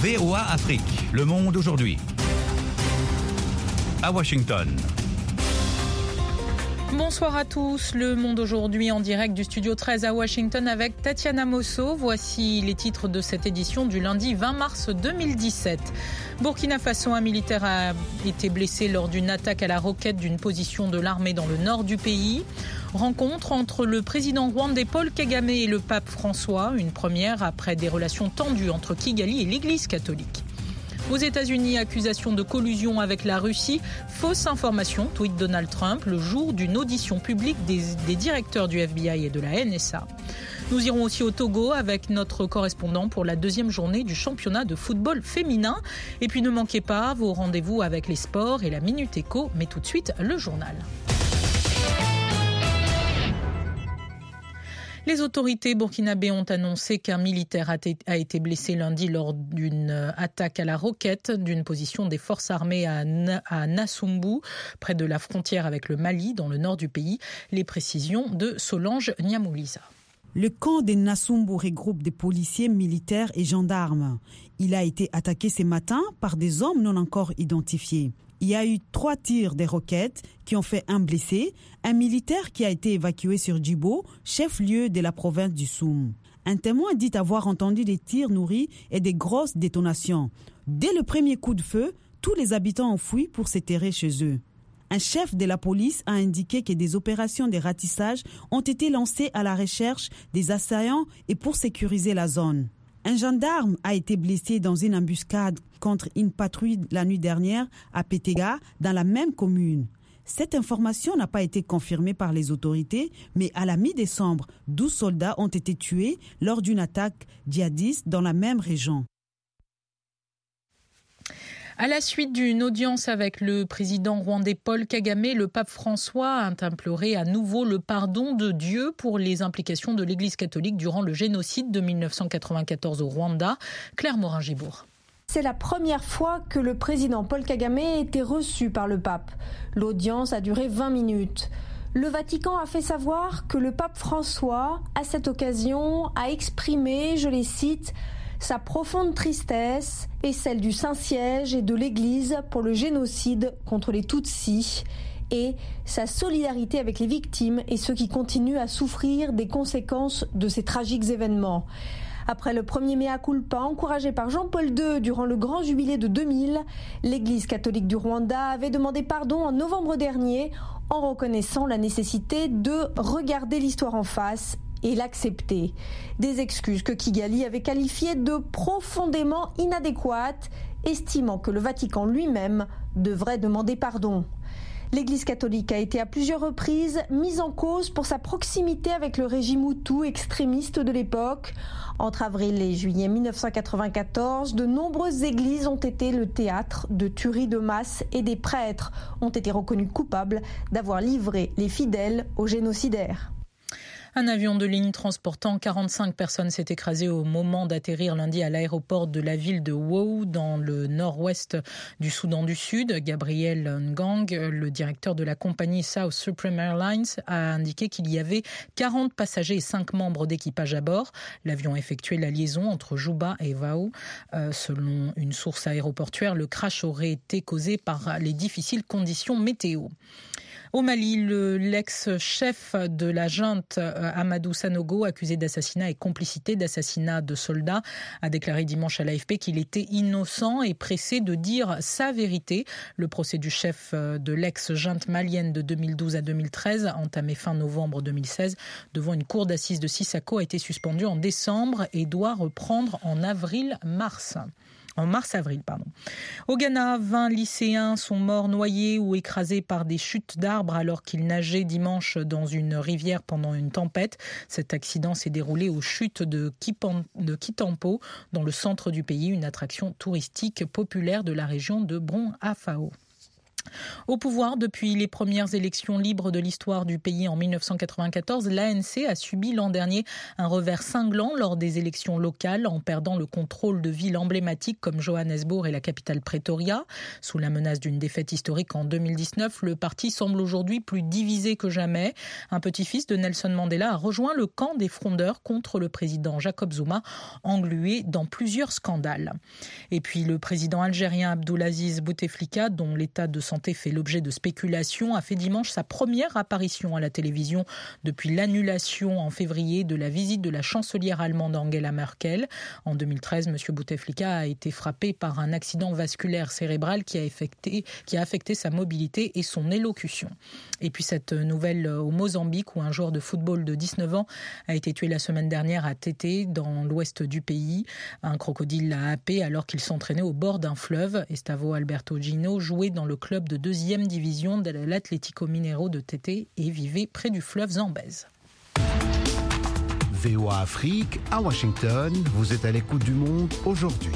VOA Afrique, le monde aujourd'hui. À Washington. Bonsoir à tous, le monde aujourd'hui en direct du studio 13 à Washington avec Tatiana Mosso. Voici les titres de cette édition du lundi 20 mars 2017. Burkina Faso, un militaire a été blessé lors d'une attaque à la roquette d'une position de l'armée dans le nord du pays. Rencontre entre le président rwandais Paul Kagame et le pape François, une première après des relations tendues entre Kigali et l'Église catholique. Aux États-Unis, accusation de collusion avec la Russie, fausse information, tweet Donald Trump le jour d'une audition publique des directeurs du FBI et de la NSA. Nous irons aussi au Togo avec notre correspondant pour la deuxième journée du championnat de football féminin. Et puis ne manquez pas vos rendez-vous avec les sports et la Minute Éco, mais tout de suite le journal. Les autorités burkinabées ont annoncé qu'un militaire a été blessé lundi lors d'une attaque à la roquette d'une position des forces armées à Nassumbu, près de la frontière avec le Mali, dans le nord du pays. Les précisions de Solange Niamoulisa. Le camp de Nassumbu regroupe des policiers, militaires et gendarmes. Il a été attaqué ce matin par des hommes non encore identifiés. Il y a eu 3 tirs des roquettes qui ont fait un blessé, un militaire qui a été évacué sur Djibo, chef-lieu de la province du Soum. Un témoin dit avoir entendu des tirs nourris et des grosses détonations. Dès le premier coup de feu, tous les habitants ont fui pour se terrer chez eux. Un chef de la police a indiqué que des opérations de ratissage ont été lancées à la recherche des assaillants et pour sécuriser la zone. Un gendarme a été blessé dans une embuscade contre une patrouille la nuit dernière à Pétéga, dans la même commune. Cette information n'a pas été confirmée par les autorités, mais à la mi-décembre, 12 soldats ont été tués lors d'une attaque djihadiste dans la même région. À la suite d'une audience avec le président rwandais Paul Kagame, le pape François a imploré à nouveau le pardon de Dieu pour les implications de l'Église catholique durant le génocide de 1994 au Rwanda. Claire Morin-Gibourg. C'est la première fois que le président Paul Kagame a été reçu par le pape. L'audience a duré 20 minutes. Le Vatican a fait savoir que le pape François, à cette occasion, a exprimé, je les cite, sa profonde tristesse et celle du Saint-Siège et de l'Église pour le génocide contre les Tutsis et sa solidarité avec les victimes et ceux qui continuent à souffrir des conséquences de ces tragiques événements. Après le premier mea culpa encouragé par Jean-Paul II durant le grand jubilé de 2000, l'Église catholique du Rwanda avait demandé pardon en novembre dernier en reconnaissant la nécessité de regarder l'histoire en face et l'accepter. Des excuses que Kigali avait qualifiées de profondément inadéquates, estimant que le Vatican lui-même devrait demander pardon. L'Église catholique a été à plusieurs reprises mise en cause pour sa proximité avec le régime Hutu extrémiste de l'époque. Entre avril et juillet 1994, de nombreuses églises ont été le théâtre de tueries de masse et des prêtres ont été reconnus coupables d'avoir livré les fidèles aux génocidaires. Un avion de ligne transportant 45 personnes s'est écrasé au moment d'atterrir lundi à l'aéroport de la ville de Wau, dans le nord-ouest du Soudan du Sud. Gabriel Ngang, le directeur de la compagnie South Supreme Airlines, a indiqué qu'il y avait 40 passagers et 5 membres d'équipage à bord. L'avion effectuait la liaison entre Juba et Wau. Selon une source aéroportuaire, le crash aurait été causé par les difficiles conditions météo. Au Mali, l'ex-chef de la junte Amadou Sanogo, accusé d'assassinat et complicité d'assassinat de soldats, a déclaré dimanche à l'AFP qu'il était innocent et pressé de dire sa vérité. Le procès du chef de l'ex-junte malienne de 2012 à 2013, entamé fin novembre 2016, devant une cour d'assises de Sissako, a été suspendu en décembre et doit reprendre en mars-avril. Au Ghana, 20 lycéens sont morts noyés ou écrasés par des chutes d'arbres alors qu'ils nageaient dimanche dans une rivière pendant une tempête. Cet accident s'est déroulé aux chutes de Kitampo, dans le centre du pays, une attraction touristique populaire de la région de Bron-Afao. Au pouvoir depuis les premières élections libres de l'histoire du pays en 1994, l'ANC a subi l'an dernier un revers cinglant lors des élections locales en perdant le contrôle de villes emblématiques comme Johannesburg et la capitale Pretoria. Sous la menace d'une défaite historique en 2019, le parti semble aujourd'hui plus divisé que jamais. Un petit-fils de Nelson Mandela a rejoint le camp des frondeurs contre le président Jacob Zuma, englué dans plusieurs scandales. Et puis le président algérien Abdelaziz Bouteflika, dont l'état de santé fait l'objet de spéculations, a fait dimanche sa première apparition à la télévision depuis l'annulation en février de la visite de la chancelière allemande Angela Merkel. En 2013, M. Bouteflika a été frappé par un accident vasculaire cérébral qui a affecté sa mobilité et son élocution. Et puis cette nouvelle au Mozambique où un joueur de football de 19 ans a été tué la semaine dernière à Tete, dans l'ouest du pays. Un crocodile l'a happé alors qu'il s'entraînait au bord d'un fleuve. Estavo Alberto Gino jouait dans le club de 2e division de l'Atlético Mineiro de Tete et vivait près du fleuve Zambèze. VOA Afrique, à Washington, vous êtes à l'écoute du monde aujourd'hui.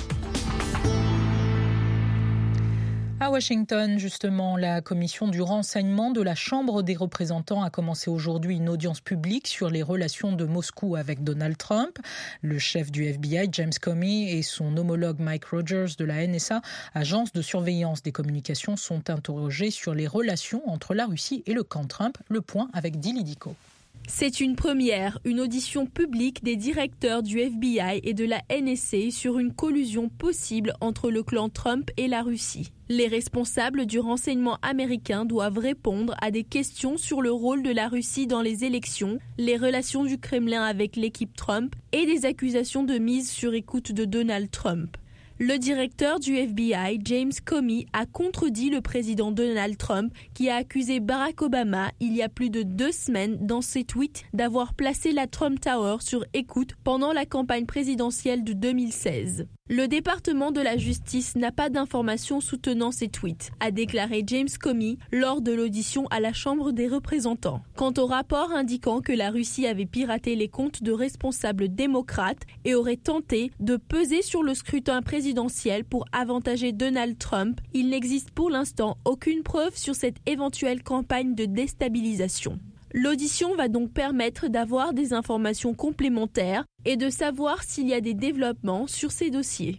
À Washington, justement, la commission du renseignement de la Chambre des représentants a commencé aujourd'hui une audience publique sur les relations de Moscou avec Donald Trump. Le chef du FBI, James Comey, et son homologue Mike Rogers de la NSA, agence de surveillance des communications, sont interrogés sur les relations entre la Russie et le camp Trump. Le point avec Dili Diko. C'est une première, une audition publique des directeurs du FBI et de la NSA sur une collusion possible entre le clan Trump et la Russie. Les responsables du renseignement américain doivent répondre à des questions sur le rôle de la Russie dans les élections, les relations du Kremlin avec l'équipe Trump et des accusations de mise sur écoute de Donald Trump. Le directeur du FBI, James Comey, a contredit le président Donald Trump qui a accusé Barack Obama il y a plus de 2 semaines dans ses tweets d'avoir placé la Trump Tower sur écoute pendant la campagne présidentielle de 2016. Le département de la justice n'a pas d'informations soutenant ces tweets, a déclaré James Comey lors de l'audition à la Chambre des représentants. Quant au rapport indiquant que la Russie avait piraté les comptes de responsables démocrates et aurait tenté de peser sur le scrutin présidentiel pour avantager Donald Trump, il n'existe pour l'instant aucune preuve sur cette éventuelle campagne de déstabilisation. L'audition va donc permettre d'avoir des informations complémentaires et de savoir s'il y a des développements sur ces dossiers.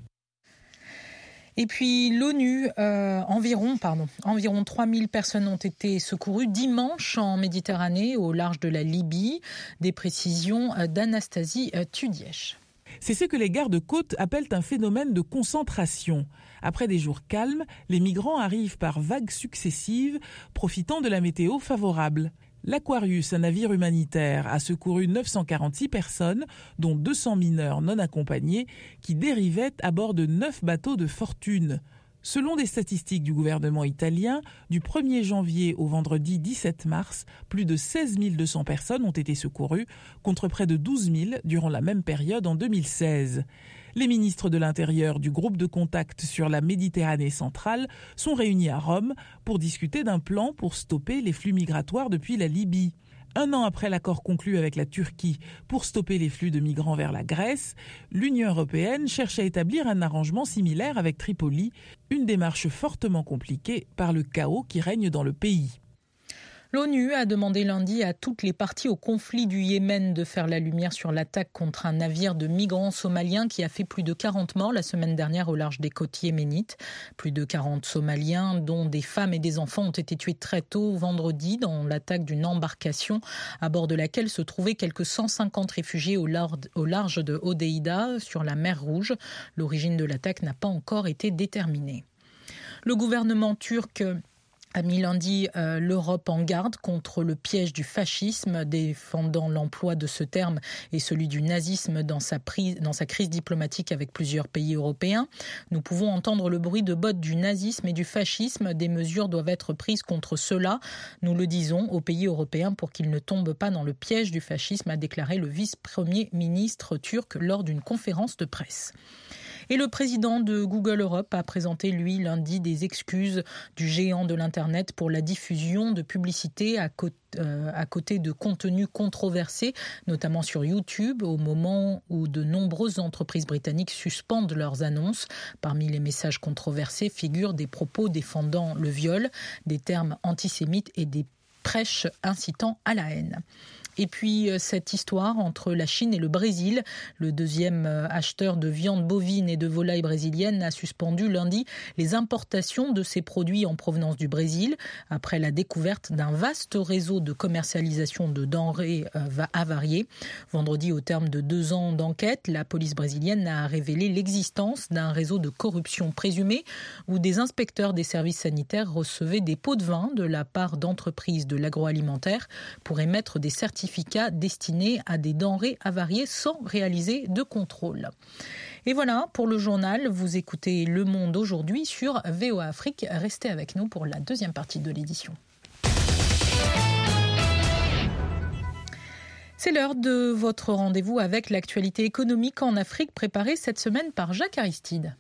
Et puis l'ONU, environ 3000 personnes ont été secourues dimanche en Méditerranée, au large de la Libye. Des précisions d'Anastasie Tudièche. C'est ce que les gardes-côtes appellent un phénomène de concentration. Après des jours calmes, les migrants arrivent par vagues successives, profitant de la météo favorable. L'Aquarius, un navire humanitaire, a secouru 946 personnes, dont 200 mineurs non accompagnés, qui dérivaient à bord de 9 bateaux de fortune. Selon des statistiques du gouvernement italien, du 1er janvier au vendredi 17 mars, plus de 16 200 personnes ont été secourues, contre près de 12 000 durant la même période en 2016. Les ministres de l'Intérieur du groupe de contact sur la Méditerranée centrale sont réunis à Rome pour discuter d'un plan pour stopper les flux migratoires depuis la Libye. 1 an après l'accord conclu avec la Turquie pour stopper les flux de migrants vers la Grèce, l'Union européenne cherche à établir un arrangement similaire avec Tripoli, une démarche fortement compliquée par le chaos qui règne dans le pays. L'ONU a demandé lundi à toutes les parties au conflit du Yémen de faire la lumière sur l'attaque contre un navire de migrants somaliens qui a fait plus de 40 morts la semaine dernière au large des côtes yéménites. Plus de 40 Somaliens, dont des femmes et des enfants, ont été tués très tôt vendredi dans l'attaque d'une embarcation à bord de laquelle se trouvaient quelques 150 réfugiés au large de Hodeïda, sur la mer Rouge. L'origine de l'attaque n'a pas encore été déterminée. Le gouvernement turc a mis lundi l'Europe en garde contre le piège du fascisme, défendant l'emploi de ce terme et celui du nazisme dans sa crise diplomatique avec plusieurs pays européens. Nous pouvons entendre le bruit de bottes du nazisme et du fascisme. Des mesures doivent être prises contre cela. Nous le disons aux pays européens pour qu'ils ne tombent pas dans le piège du fascisme, a déclaré le vice-premier ministre turc lors d'une conférence de presse. Et le président de Google Europe a présenté, lui, lundi, des excuses du géant de l'Internet pour la diffusion de publicités à côté de contenus controversés, notamment sur YouTube, au moment où de nombreuses entreprises britanniques suspendent leurs annonces. Parmi les messages controversés figurent des propos défendant le viol, des termes antisémites et des prêches incitant à la haine. Et puis cette histoire entre la Chine et le Brésil. Le deuxième acheteur de viande bovine et de volaille brésilienne a suspendu lundi les importations de ces produits en provenance du Brésil après la découverte d'un vaste réseau de commercialisation de denrées avariées. Vendredi, au terme de 2 ans d'enquête, la police brésilienne a révélé l'existence d'un réseau de corruption présumée où des inspecteurs des services sanitaires recevaient des pots de vin de la part d'entreprises de l'agroalimentaire pour émettre des certificats destinés à des denrées avariées sans réaliser de contrôle. Et voilà pour le journal. Vous écoutez Le Monde aujourd'hui sur VOA Afrique. Restez avec nous pour la deuxième partie de l'édition. C'est l'heure de votre rendez-vous avec l'actualité économique en Afrique préparée cette semaine par Jacques Aristide.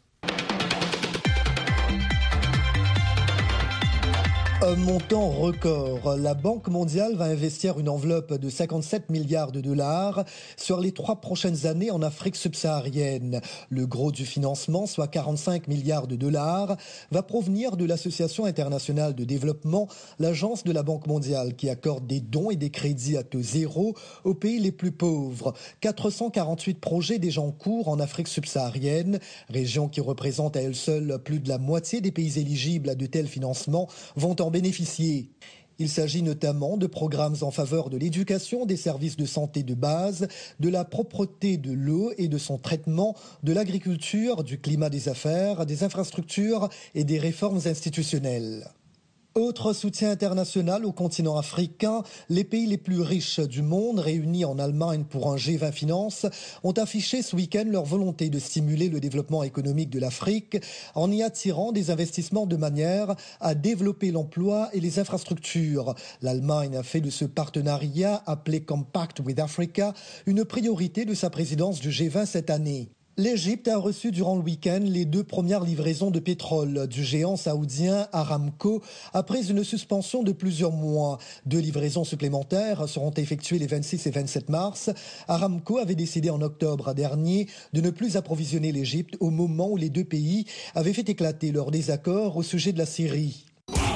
Un montant record. La Banque mondiale va investir une enveloppe de 57 milliards de dollars sur les 3 prochaines années en Afrique subsaharienne. Le gros du financement, soit 45 milliards de dollars, va provenir de l'Association internationale de développement, l'agence de la Banque mondiale, qui accorde des dons et des crédits à taux zéro aux pays les plus pauvres. 448 projets déjà en cours en Afrique subsaharienne, région qui représente à elle seule plus de la moitié des pays éligibles à de tels financements, vont en bénéficier. Il s'agit notamment de programmes en faveur de l'éducation, des services de santé de base, de la propreté de l'eau et de son traitement, de l'agriculture, du climat des affaires, des infrastructures et des réformes institutionnelles. Autre soutien international au continent africain, les pays les plus riches du monde, réunis en Allemagne pour un G20 Finance, ont affiché ce week-end leur volonté de stimuler le développement économique de l'Afrique en y attirant des investissements de manière à développer l'emploi et les infrastructures. L'Allemagne a fait de ce partenariat, appelé Compact with Africa, une priorité de sa présidence du G20 cette année. L'Égypte a reçu durant le week-end les 2 premières livraisons de pétrole du géant saoudien Aramco après une suspension de plusieurs mois. 2 livraisons supplémentaires seront effectuées les 26 et 27 mars. Aramco avait décidé en octobre dernier de ne plus approvisionner l'Égypte au moment où les 2 pays avaient fait éclater leur désaccord au sujet de la Syrie.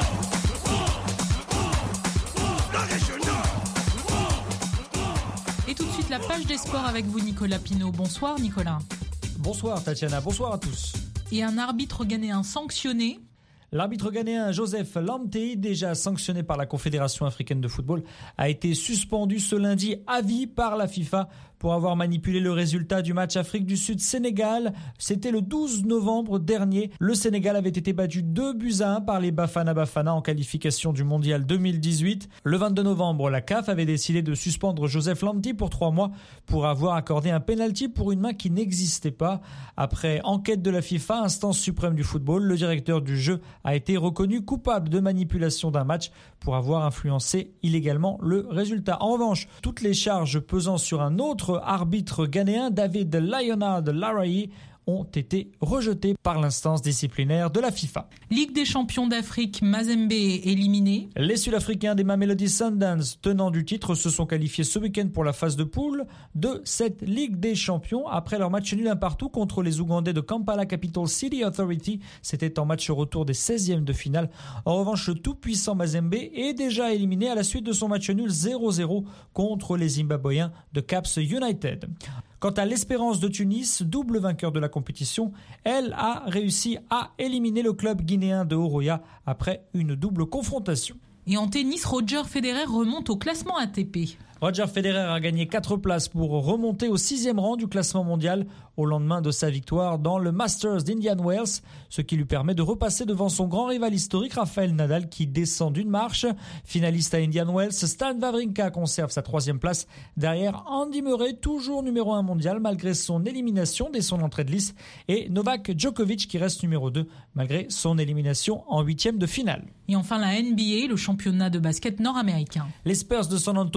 Et tout de suite, la page des sports avec vous, Nicolas Pinault. Bonsoir, Nicolas. Bonsoir Tatiana, bonsoir à tous. Et un arbitre ghanéen sanctionné. L'arbitre ghanéen Joseph Lamtey, déjà sanctionné par la Confédération africaine de football, a été suspendu ce lundi à vie par la FIFA pour avoir manipulé le résultat du match Afrique du Sud-Sénégal. C'était le 12 novembre dernier. Le Sénégal avait été battu 2-1 par les Bafana Bafana en qualification du Mondial 2018. Le 22 novembre, la CAF avait décidé de suspendre Joseph Lamtey pour 3 mois pour avoir accordé un penalty pour une main qui n'existait pas. Après enquête de la FIFA, instance suprême du football, le directeur du jeu a été reconnu coupable de manipulation d'un match pour avoir influencé illégalement le résultat. En revanche, toutes les charges pesant sur un autre arbitre ghanéen, David Lionard Larayi, ont été rejetés par l'instance disciplinaire de la FIFA. Ligue des champions d'Afrique, Mazembe éliminé. Les Sud-Africains des Mamelodi Sundowns, tenants du titre, se sont qualifiés ce week-end pour la phase de poule de cette Ligue des champions après leur match nul 1-1 contre les Ougandais de Kampala Capital City Authority. C'était en match retour des 16e de finale. En revanche, le tout-puissant Mazembe est déjà éliminé à la suite de son match nul 0-0 contre les Zimbabwéens de Caps United. Quant à l'Espérance de Tunis, double vainqueur de la compétition, elle a réussi à éliminer le club guinéen de Horoya après une double confrontation. Et en tennis, Roger Federer remonte au classement ATP. Roger Federer a gagné 4 places pour remonter au 6e rang du classement mondial au lendemain de sa victoire dans le Masters d'Indian Wells, ce qui lui permet de repasser devant son grand rival historique Rafael Nadal qui descend d'une marche. Finaliste à Indian Wells, Stan Wawrinka conserve sa 3e place derrière Andy Murray, toujours numéro 1 mondial malgré son élimination dès son entrée de liste, et Novak Djokovic qui reste numéro 2 malgré son élimination en 8e de finale. Et enfin la NBA, le championnat de basket nord-américain. Les Spurs de San Antonio ont réagi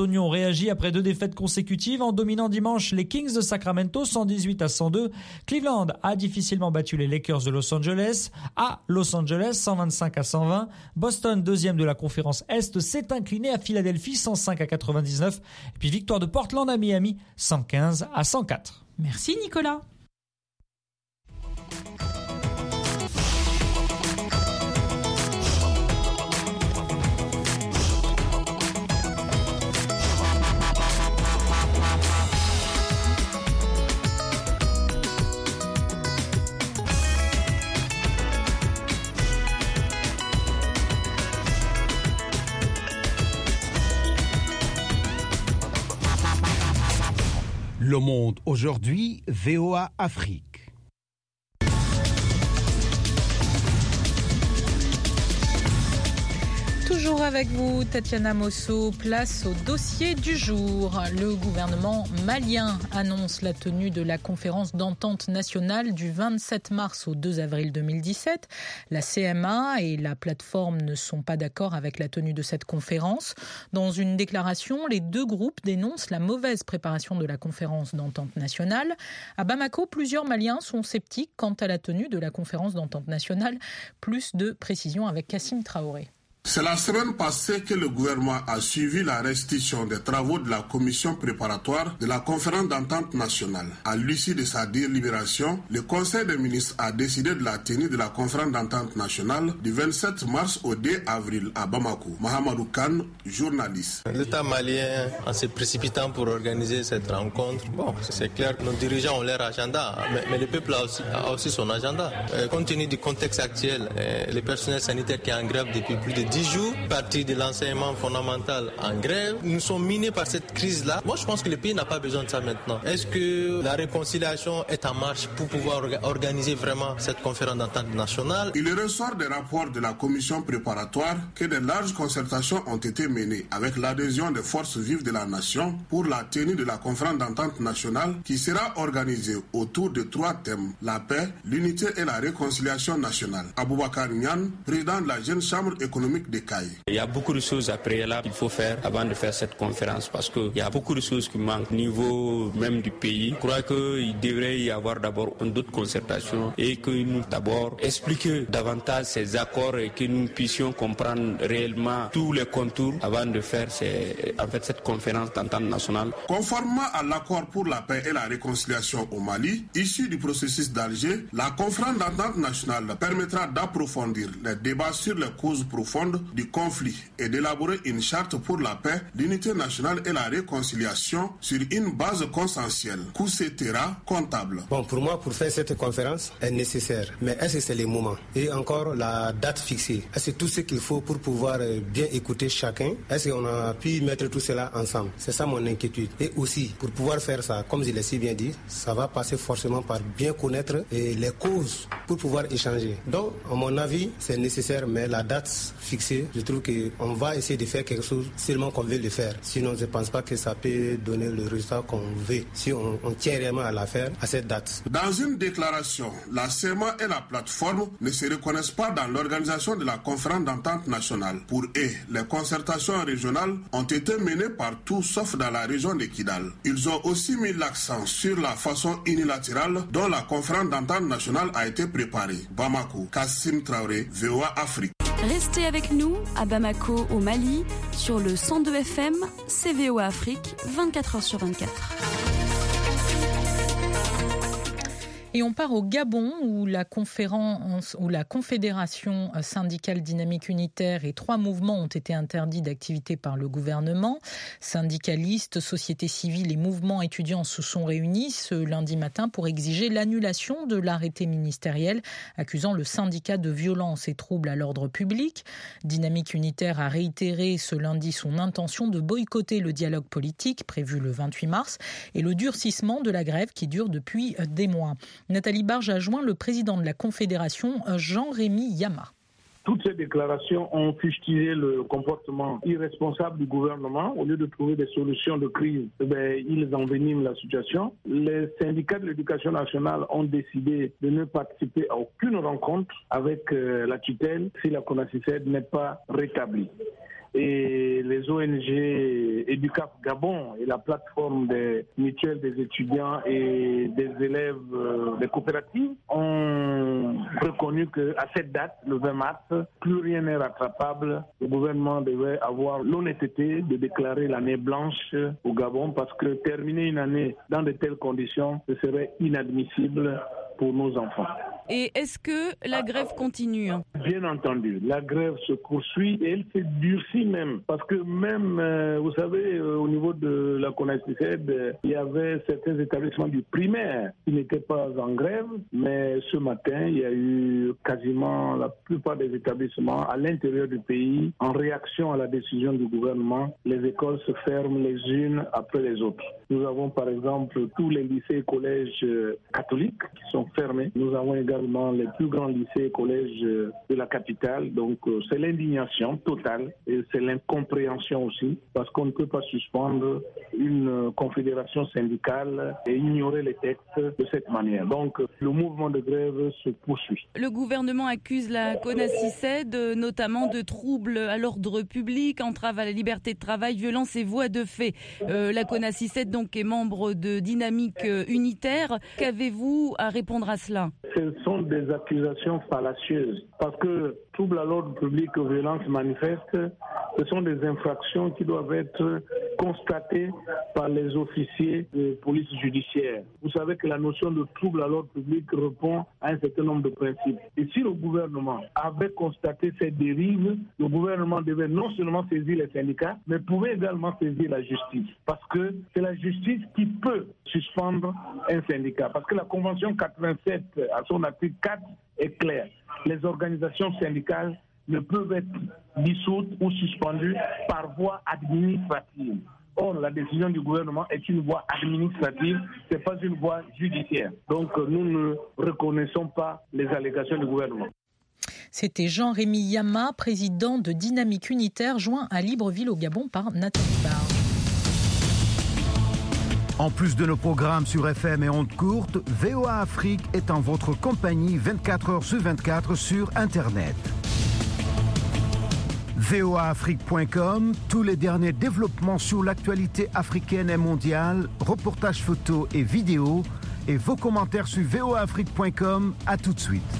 réagit après 2 défaites consécutives en dominant dimanche les Kings de Sacramento 118-102. Cleveland a difficilement battu les Lakers de Los Angeles à Los Angeles 125-120. Boston, deuxième de la conférence Est, s'est incliné à Philadelphie 105-99. Et puis victoire de Portland à Miami 115-104. Merci Nicolas. Le Monde aujourd'hui, VOA Afrique. Toujours avec vous, Tatiana Mosso, place au dossier du jour. Le gouvernement malien annonce la tenue de la conférence d'entente nationale du 27 mars au 2 avril 2017. La CMA et la plateforme ne sont pas d'accord avec la tenue de cette conférence. Dans une déclaration, les 2 groupes dénoncent la mauvaise préparation de la conférence d'entente nationale. À Bamako, plusieurs Maliens sont sceptiques quant à la tenue de la conférence d'entente nationale. Plus de précisions avec Kassim Traoré. C'est la semaine passée que le gouvernement a suivi la restitution des travaux de la commission préparatoire de la conférence d'entente nationale. À l'issue de sa délibération, le Conseil des ministres a décidé de la tenue de la conférence d'entente nationale du 27 mars au 2 avril à Bamako. Mahamadou Khan, journaliste. L'État malien, en se précipitant pour organiser cette rencontre, c'est clair que nos dirigeants ont leur agenda, mais le peuple a aussi son agenda. Compte tenu du contexte actuel, le personnel sanitaire qui est en grève depuis plus de 10 jours, partie de l'enseignement fondamental en grève. Nous sommes minés par cette crise-là. Moi, je pense que le pays n'a pas besoin de ça maintenant. Est-ce que la réconciliation est en marche pour pouvoir organiser vraiment cette conférence d'entente nationale? Il ressort des rapports de la commission préparatoire que de larges concertations ont été menées avec l'adhésion des forces vives de la nation pour la tenue de la conférence d'entente nationale qui sera organisée autour de 3 thèmes: la paix, l'unité et la réconciliation nationale. Aboubakar Niane, président de la Jeune Chambre économique des Cailles. Il y a beaucoup de choses à préalable qu'il faut faire avant de faire cette conférence parce qu'il y a beaucoup de choses qui manquent au niveau même du pays. Je crois qu'il devrait y avoir d'abord d'autres concertations et que nous d'abord expliquer davantage ces accords et que nous puissions comprendre réellement tous les contours avant de faire cette conférence d'entente nationale. Conformément à l'accord pour la paix et la réconciliation au Mali, issu du processus d'Alger, la conférence d'entente nationale permettra d'approfondir les débats sur les causes profondes du conflit et d'élaborer une charte pour la paix, l'unité nationale et la réconciliation sur une base consensuelle. Coussetera comptable. Pour moi, pour faire cette conférence est nécessaire. Mais est-ce que c'est le moment? Et encore la date fixée. Est-ce que tout ce qu'il faut pour pouvoir bien écouter chacun? Est-ce qu'on a pu mettre tout cela ensemble? C'est ça mon inquiétude. Et aussi, pour pouvoir faire ça, comme je l'ai si bien dit, ça va passer forcément par bien connaître les causes pour pouvoir échanger. Donc, à mon avis, c'est nécessaire, mais la date fixée, je trouve qu'on va essayer de faire quelque chose seulement qu'on veut le faire. Sinon, je ne pense pas que ça peut donner le résultat qu'on veut si on tient réellement à l'affaire à cette date. Dans une déclaration, la CEMA et la plateforme ne se reconnaissent pas dans l'organisation de la conférence d'entente nationale. Pour eux, les concertations régionales ont été menées partout sauf dans la région de Kidal. Ils ont aussi mis l'accent sur la façon unilatérale dont la conférence d'entente nationale a été préparée. Bamako, Kassim Traoré, VOA Afrique. Restez avec nous à Bamako au Mali sur le 102 FM, CVOA Afrique, 24h/24. Et on part au Gabon où la Confédération syndicale dynamique unitaire et 3 mouvements ont été interdits d'activité par le gouvernement. Syndicalistes, sociétés civiles et mouvements étudiants se sont réunis ce lundi matin pour exiger l'annulation de l'arrêté ministériel accusant le syndicat de violence et troubles à l'ordre public. Dynamique unitaire a réitéré ce lundi son intention de boycotter le dialogue politique prévu le 28 mars et le durcissement de la grève qui dure depuis des mois. Nathalie Barge a joint le président de la Confédération, Jean-Rémy Yama. Toutes ces déclarations ont fustigé le comportement irresponsable du gouvernement. Au lieu de trouver des solutions de crise, ils enveniment la situation. Les syndicats de l'éducation nationale ont décidé de ne participer à aucune rencontre avec la tutelle si la CONACYCED n'est pas rétablie. et les ONG Educap Gabon et la plateforme des mutuelles des étudiants et des élèves des coopératives ont reconnu qu'à cette date, le 20 mars, plus rien n'est rattrapable. Le gouvernement devait avoir l'honnêteté de déclarer l'année blanche au Gabon parce que terminer une année dans de telles conditions, ce serait inadmissible pour nos enfants. Et est-ce que la grève continue? Bien entendu, la grève se poursuit et elle s'est durcie même. Parce que même, vous savez, au niveau de la CONACYCED, il y avait certains établissements du primaire qui n'étaient pas en grève. Mais ce matin, il y a eu quasiment la plupart des établissements à l'intérieur du pays. En réaction à la décision du gouvernement, les écoles se ferment les unes après les autres. Nous avons par exemple tous les lycées et collèges catholiques qui sont fermés. Nous avons également les plus grands lycées et collèges de la capitale. Donc c'est l'indignation totale et c'est l'incompréhension aussi parce qu'on ne peut pas suspendre une confédération syndicale et ignorer les textes de cette manière. Donc le mouvement de grève se poursuit. Le gouvernement accuse la CONACYCED notamment de troubles à l'ordre public, entrave à la liberté de travail, violence et voies de fait. La CONACYCED donc est membre de Dynamique Unitaire. Qu'avez-vous à répondre à cela? Ce sont des accusations fallacieuses parce que troubles à l'ordre public ou violences manifestes, ce sont des infractions qui doivent être constatées par les officiers de police judiciaire. Vous savez que la notion de trouble à l'ordre public répond à un certain nombre de principes. Et si le gouvernement avait constaté ces dérives, le gouvernement devait non seulement saisir les syndicats, mais pouvait également saisir la justice. Parce que c'est la justice qui peut suspendre un syndicat. Parce que la Convention 87, à son article 4, est claire. Les organisations syndicales ne peuvent être dissoutes ou suspendues par voie administrative. Or, la décision du gouvernement est une voie administrative, ce n'est pas une voie judiciaire. Donc, nous ne reconnaissons pas les allégations du gouvernement. C'était Jean-Rémy Yama, président de Dynamique Unitaire, joint à Libreville au Gabon par Nathalie Barge. En plus de nos programmes sur FM et ondes courtes, VOA Afrique est en votre compagnie 24 heures sur 24 sur Internet. voaafrique.com, tous les derniers développements sur l'actualité africaine et mondiale, reportages photos et vidéos, et vos commentaires sur voaafrique.com. À tout de suite.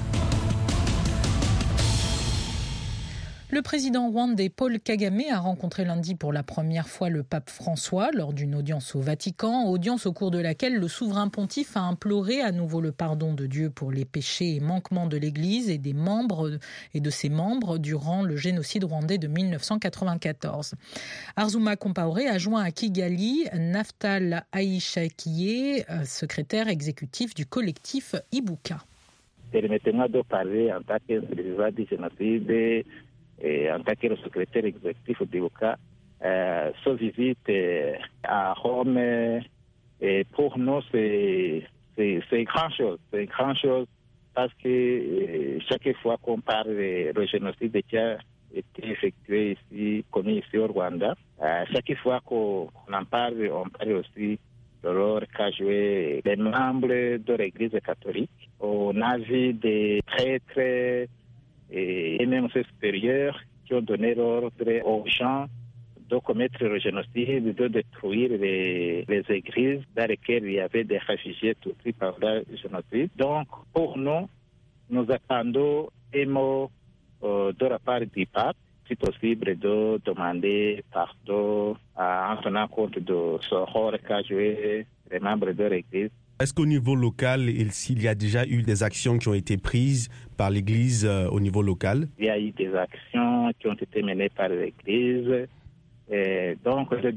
Le président rwandais Paul Kagame a rencontré lundi pour la première fois le pape François lors d'une audience au Vatican, audience au cours de laquelle le souverain pontife a imploré à nouveau le pardon de Dieu pour les péchés et manquements de l'Église et de ses membres durant le génocide rwandais de 1994. Arzuma Compaoré a joint à Kigali Naftal Aishakiye, secrétaire exécutif du collectif Ibuka. Permettez-moi de parler en tant que président du génocide et en tant que secrétaire exécutif d'Ibuka. Sa visite à Rome, et pour nous, c'est grand chose. C'est grand chose parce que chaque fois qu'on parle du génocide qui a été effectué ici, commis ici au Rwanda, chaque fois qu'on en parle, on parle aussi de rôle qu'a joué les membres de l'Église catholique. On a vu des prêtres et même ses supérieurs qui ont donné l'ordre aux gens de commettre le génocide, de détruire les églises dans lesquelles il y avait des réfugiés tutsis par le génocide. Donc, pour nous, nous attendons un mot de la part du pape, si possible, de demander pardon en tenant compte de ce rôle qu'a joué les membres de l'Église. Est-ce qu'au niveau local, s'il y a déjà eu des actions qui ont été prises par l'Église au niveau local? Il y a eu des actions qui ont été menées par l'Église. Et donc, de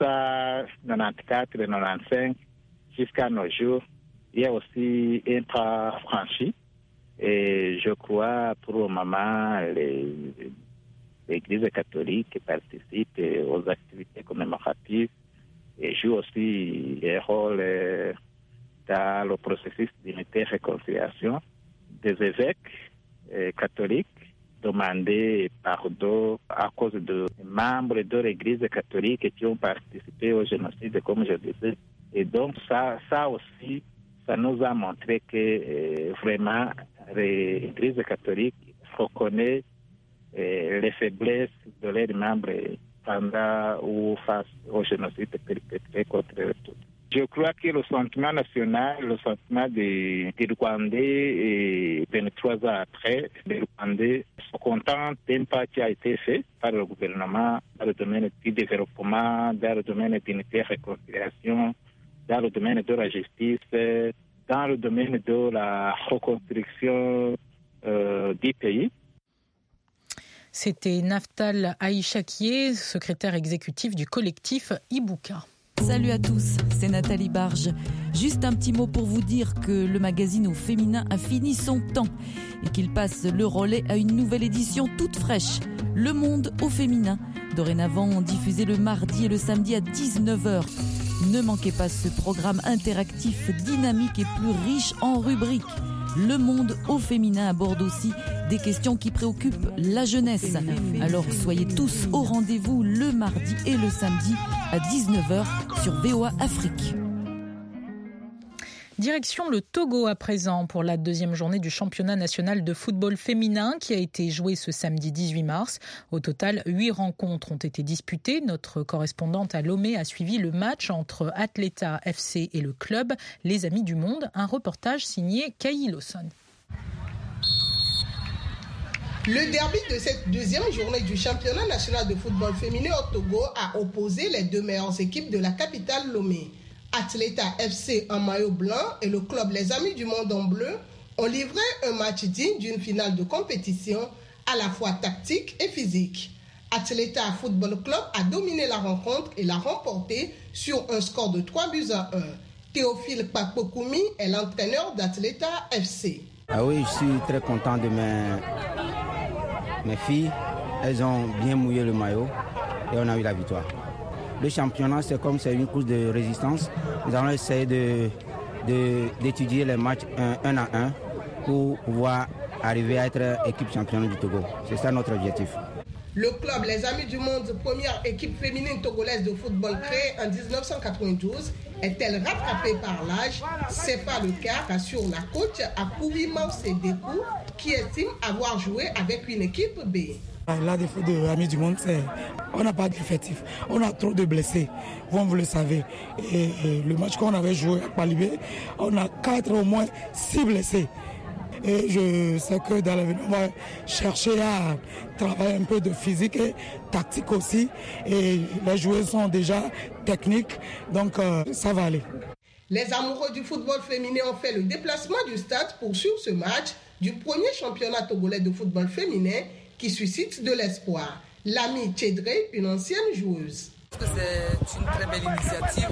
1994-1995 jusqu'à nos jours, il y a aussi un pas franchi. Et je crois, pour le moment, l'Église catholique participe aux activités commémoratives et joue aussi un rôle dans le processus d'unité et réconciliation. Des évêques catholiques demandaient pardon à cause de membres de l'Église catholique qui ont participé au génocide, comme je disais. Et donc, ça aussi, ça nous a montré que vraiment l'Église catholique reconnaît les faiblesses de leurs membres pendant ou face au génocide perpétré contre tous. Je crois que le sentiment national, le sentiment des Rwandais, et 23 ans après, les Rwandais sont contents d'un pas qui a été fait par le gouvernement dans le domaine du développement, dans le domaine de l'unité et réconciliation, dans le domaine de la justice, dans le domaine de la reconstruction du pays. C'était Naftal Aïchakié, secrétaire exécutif du collectif Ibuka. Salut à tous, c'est Nathalie Barge. Juste un petit mot pour vous dire que le magazine au féminin a fini son temps et qu'il passe le relais à une nouvelle édition toute fraîche. Le Monde au féminin, dorénavant diffusé le mardi et le samedi à 19h. Ne manquez pas ce programme interactif, dynamique et plus riche en rubriques. Le Monde au féminin aborde aussi des questions qui préoccupent la jeunesse. Alors soyez tous au rendez-vous le mardi et le samedi à 19h sur VOA Afrique. Direction le Togo à présent pour la deuxième journée du championnat national de football féminin qui a été joué ce samedi 18 mars. Au total, 8 rencontres ont été disputées. Notre correspondante à Lomé a suivi le match entre Atleta FC et le club Les Amis du Monde. Un reportage signé Kayi Lawson. Le derby de cette deuxième journée du championnat national de football féminin au Togo a opposé les deux meilleures équipes de la capitale Lomé. Atleta FC en maillot blanc et le club Les Amis du Monde en bleu ont livré un match digne d'une finale de compétition à la fois tactique et physique. Atleta Football Club a dominé la rencontre et l'a remportée sur un score de 3-1. Théophile Pakpokoumi est l'entraîneur d'Atleta FC. Ah oui, je suis très content de mes filles. Elles ont bien mouillé le maillot et on a eu la victoire. Le championnat, c'est comme c'est une course de résistance. Nous allons essayer d'étudier les matchs un à un pour pouvoir arriver à être équipe championne du Togo. C'est ça notre objectif. Le club Les Amis du Monde, première équipe féminine togolaise de football créée en 1992, est-elle rattrapée par l'âge? C'est pas le cas, rassure la coach Akouvi Maousédekou, qui estime avoir joué avec une équipe B. La défaut de Amis du Monde, c'est on n'a pas d'effectif, on a trop de blessés, vous le savez. Et le match qu'on avait joué à Palibé, on a au moins 6 blessés. Et je sais que dans l'avenir, on va chercher à travailler un peu de physique et tactique aussi. Et les joueurs sont déjà techniques, donc ça va aller. Les amoureux du football féminin ont fait le déplacement du stade pour suivre ce match du premier championnat togolais de football féminin qui suscite de l'espoir. Lami Tchédré, une ancienne joueuse. C'est une très belle initiative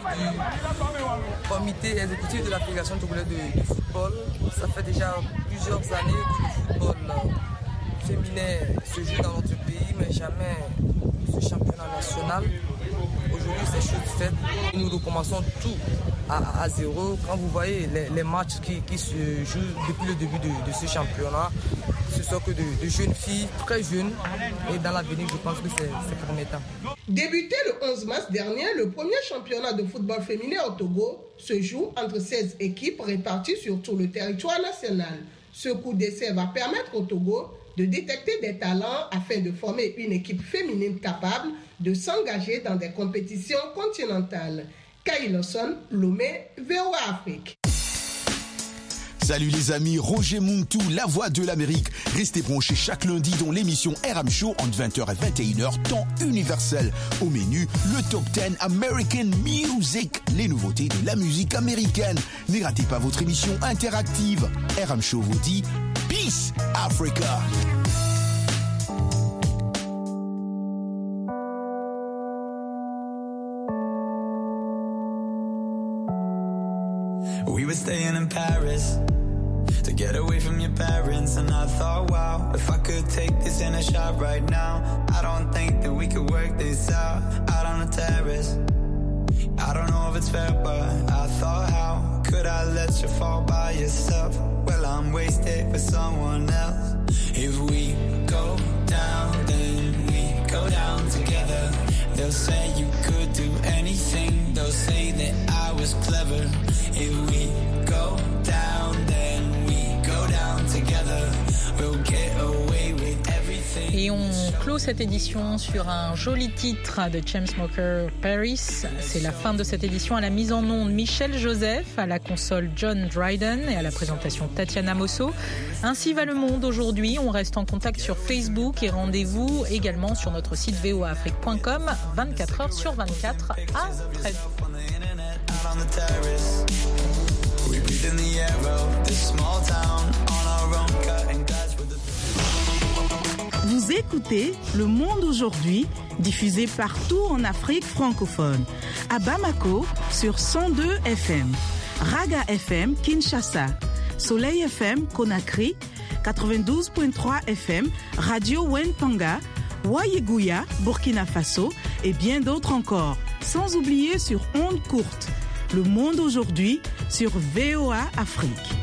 du comité exécutif de la Fédération togolaise de football. Ça fait déjà plusieurs années que le football féminin se joue dans notre pays, mais jamais ce championnat national. Aujourd'hui, c'est chose faite. Nous recommençons tout à zéro. Quand vous voyez les matchs qui se jouent depuis le début de ce championnat, ce sont que de jeunes filles, très jeunes. Et dans l'avenir, je pense que c'est prometteur. Débuté le 11 mars dernier, le premier championnat de football féminin au Togo se joue entre 16 équipes réparties sur tout le territoire national. Ce coup d'essai va permettre au Togo de détecter des talents afin de former une équipe féminine capable de s'engager dans des compétitions continentales. Kayi Lawson, Lomé, VOA Afrique. Salut les amis, Roger Muntu, la voix de l'Amérique. Restez branchés chaque lundi dans l'émission RM Show entre 20h et 21h, temps universel. Au menu, le Top 10 American Music, les nouveautés de la musique américaine. Ne ratez pas votre émission interactive. RM Show vous dit Peace Africa. We were staying in Paris to get away from your parents, and I thought, wow, if I could take this in a shot right now, I don't think that we could work this out on the terrace. I don't know if it's fair, but I thought, how could I let you fall by yourself? Well, I'm wasted for someone else. If we go down, then we go down together. They'll say you could do anything, they'll say that I was clever. If we go down, then we go down together. We'll get away with everything. Et on clôt cette édition sur un joli titre de Chainsmokers Paris. C'est la fin de cette édition. À la mise en onde, Michel Joseph, à la console John Dryden et à la présentation Tatiana Mosso. Ainsi va le monde aujourd'hui. On reste en contact sur Facebook et rendez-vous également sur notre site voaafrique.com 24h sur 24. À très vite. Vous écoutez Le Monde aujourd'hui, diffusé partout en Afrique francophone. À Bamako, sur 102 FM. Raga FM, Kinshasa. Soleil FM, Conakry. 92.3 FM, Radio Wenpanga. Wayeguya, Burkina Faso. Et bien d'autres encore. Sans oublier sur ondes courtes. Le Monde aujourd'hui, sur VOA Afrique.